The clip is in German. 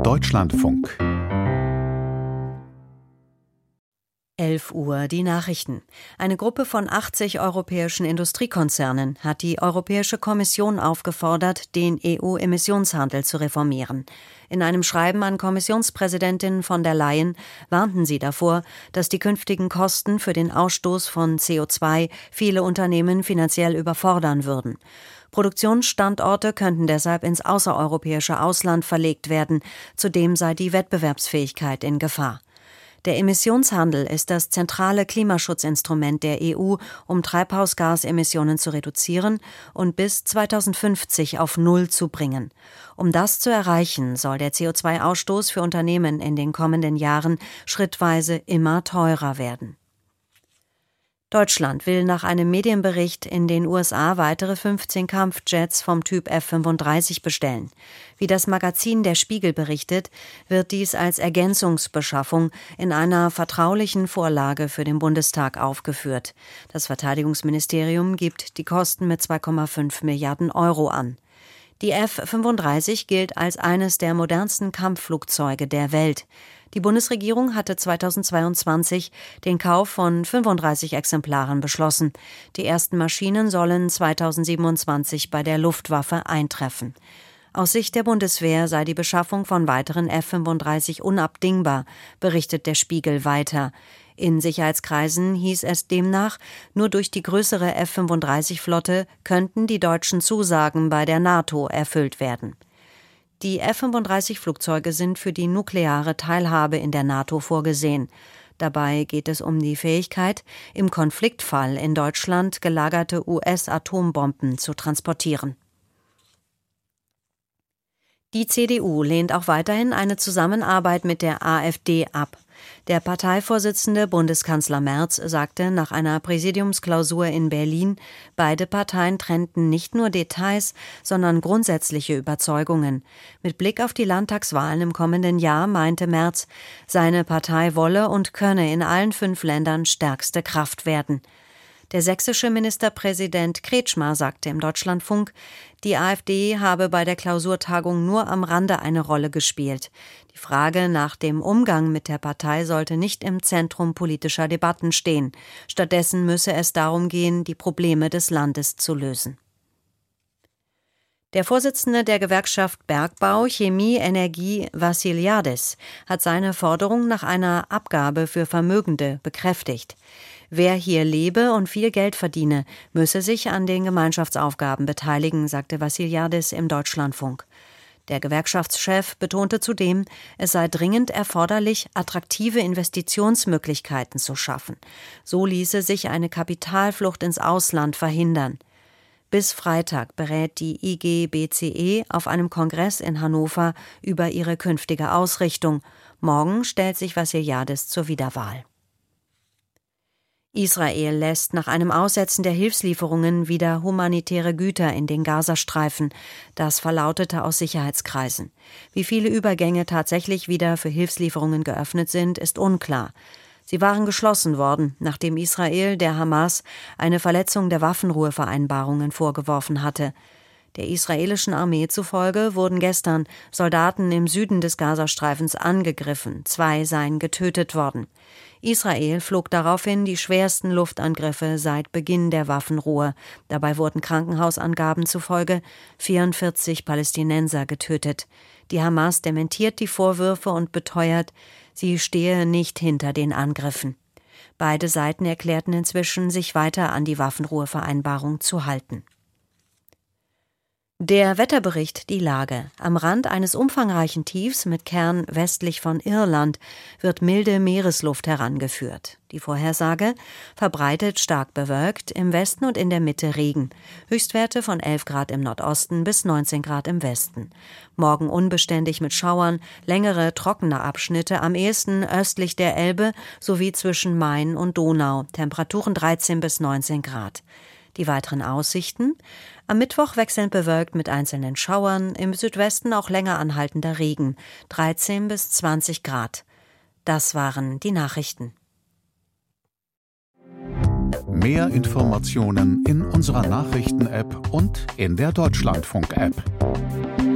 Deutschlandfunk 11 Uhr die Nachrichten. Eine Gruppe von 80 europäischen Industriekonzernen hat die Europäische Kommission aufgefordert, den EU-Emissionshandel zu reformieren. In einem Schreiben an Kommissionspräsidentin von der Leyen warnten sie davor, dass die künftigen Kosten für den Ausstoß von CO2 viele Unternehmen finanziell überfordern würden. Produktionsstandorte könnten deshalb ins außereuropäische Ausland verlegt werden. Zudem sei die Wettbewerbsfähigkeit in Gefahr. Der Emissionshandel ist das zentrale Klimaschutzinstrument der EU, um Treibhausgasemissionen zu reduzieren und bis 2050 auf Null zu bringen. Um das zu erreichen, soll der CO2-Ausstoß für Unternehmen in den kommenden Jahren schrittweise immer teurer werden. Deutschland will nach einem Medienbericht in den USA weitere 15 Kampfjets vom Typ F-35 bestellen. Wie das Magazin Der Spiegel berichtet, wird dies als Ergänzungsbeschaffung in einer vertraulichen Vorlage für den Bundestag aufgeführt. Das Verteidigungsministerium gibt die Kosten mit 2,5 Milliarden Euro an. Die F-35 gilt als eines der modernsten Kampfflugzeuge der Welt. Die Bundesregierung hatte 2022 den Kauf von 35 Exemplaren beschlossen. Die ersten Maschinen sollen 2027 bei der Luftwaffe eintreffen. Aus Sicht der Bundeswehr sei die Beschaffung von weiteren F-35 unabdingbar, berichtet der Spiegel weiter. In Sicherheitskreisen hieß es demnach, nur durch die größere F-35-Flotte könnten die deutschen Zusagen bei der NATO erfüllt werden. Die F-35-Flugzeuge sind für die nukleare Teilhabe in der NATO vorgesehen. Dabei geht es um die Fähigkeit, im Konfliktfall in Deutschland gelagerte US-Atombomben zu transportieren. Die CDU lehnt auch weiterhin eine Zusammenarbeit mit der AfD ab. Der Parteivorsitzende Bundeskanzler Merz sagte nach einer Präsidiumsklausur in Berlin, beide Parteien trennten nicht nur Details, sondern grundsätzliche Überzeugungen. Mit Blick auf die Landtagswahlen im kommenden Jahr meinte Merz, seine Partei wolle und könne in allen 5 Ländern stärkste Kraft werden. Der sächsische Ministerpräsident Kretschmer sagte im Deutschlandfunk, die AfD habe bei der Klausurtagung nur am Rande eine Rolle gespielt. Die Frage nach dem Umgang mit der Partei sollte nicht im Zentrum politischer Debatten stehen. Stattdessen müsse es darum gehen, die Probleme des Landes zu lösen. Der Vorsitzende der Gewerkschaft Bergbau, Chemie, Energie, Vassiliadis, hat seine Forderung nach einer Abgabe für Vermögende bekräftigt. Wer hier lebe und viel Geld verdiene, müsse sich an den Gemeinschaftsaufgaben beteiligen, sagte Vassiliadis im Deutschlandfunk. Der Gewerkschaftschef betonte zudem, es sei dringend erforderlich, attraktive Investitionsmöglichkeiten zu schaffen. So ließe sich eine Kapitalflucht ins Ausland verhindern. Bis Freitag berät die IG BCE auf einem Kongress in Hannover über ihre künftige Ausrichtung. Morgen stellt sich Vassiliadis zur Wiederwahl. Israel lässt nach einem Aussetzen der Hilfslieferungen wieder humanitäre Güter in den Gazastreifen. Das verlautete aus Sicherheitskreisen. Wie viele Übergänge tatsächlich wieder für Hilfslieferungen geöffnet sind, ist unklar. Sie waren geschlossen worden, nachdem Israel der Hamas eine Verletzung der Waffenruhevereinbarungen vorgeworfen hatte. Der israelischen Armee zufolge wurden gestern Soldaten im Süden des Gazastreifens angegriffen. 2 seien getötet worden. Israel flog daraufhin die schwersten Luftangriffe seit Beginn der Waffenruhe. Dabei wurden Krankenhausangaben zufolge 44 Palästinenser getötet. Die Hamas dementiert die Vorwürfe und beteuert, sie stehe nicht hinter den Angriffen. Beide Seiten erklärten inzwischen, sich weiter an die Waffenruhevereinbarung zu halten. Der Wetterbericht die Lage. Am Rand eines umfangreichen Tiefs mit Kern westlich von Irland wird milde Meeresluft herangeführt. Die Vorhersage: verbreitet stark bewölkt, im Westen und in der Mitte Regen. Höchstwerte von 11 Grad im Nordosten bis 19 Grad im Westen. Morgen unbeständig mit Schauern, längere trockene Abschnitte, am ehesten östlich der Elbe sowie zwischen Main und Donau. Temperaturen 13 bis 19 Grad. Die weiteren Aussichten: am Mittwoch wechselnd bewölkt mit einzelnen Schauern, im Südwesten auch länger anhaltender Regen, 13 bis 20 Grad. Das waren die Nachrichten. Mehr Informationen in unserer Nachrichten-App und in der Deutschlandfunk-App.